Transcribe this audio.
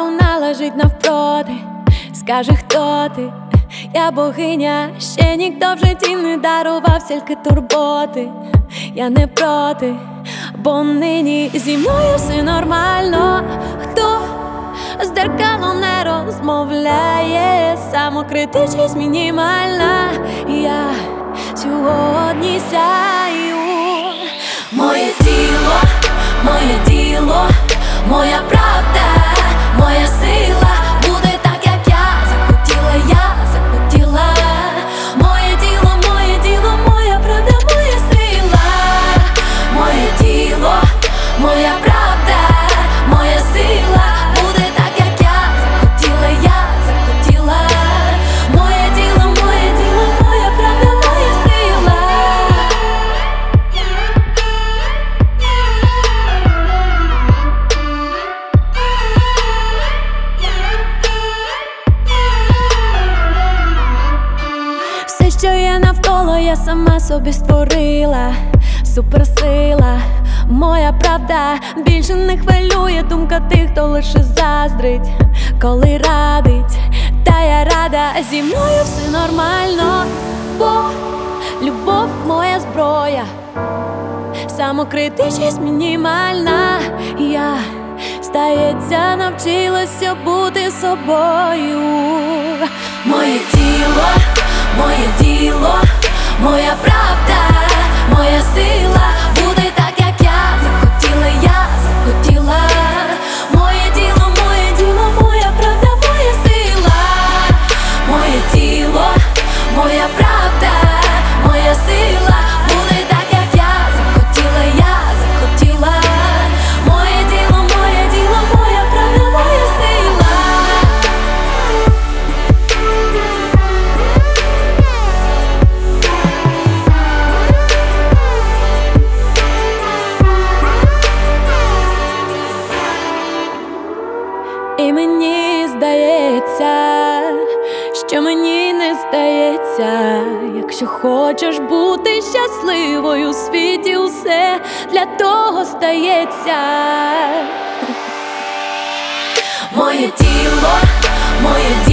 вона лежить навпроти, скаже, хто ти. Я богиня, ще ніхто в житті не дарував стільки турботи. Я не проти, бо нині зі мною все нормально. Хто з дзеркалом не розмовляє, самокритичність мінімальна. Я сьогодні сяю. Моє тіло, моя правда, моя сила. Буде так, як я захотіла. Моє діло, моя правда, моя сила. Моє діло, моя правда, моя сила. Буде так, як я захотіла. Моє діло, моя правда, моя сила. Все, що є навколо, я сама собі створила. Суперсила, моя правда. Більше не хвилює думка тих, хто лише заздрить, коли радить. Та я рада, зі мною все нормально, бо любов моя зброя, самокритичність мінімальна. Я, здається, навчилася бути собою. Моє діло, моя правда, моя сила. Буде так, як я захотіла. Моє діло, моя правда, моя сила. Моє діло, моя правда, моя сила. Буде так, як я захотіла. Моє діло, моя правда, моя сила. І мені здається, що мені не здається. Якщо хочеш бути щасливою у світі, усе для того стається. Моє діло,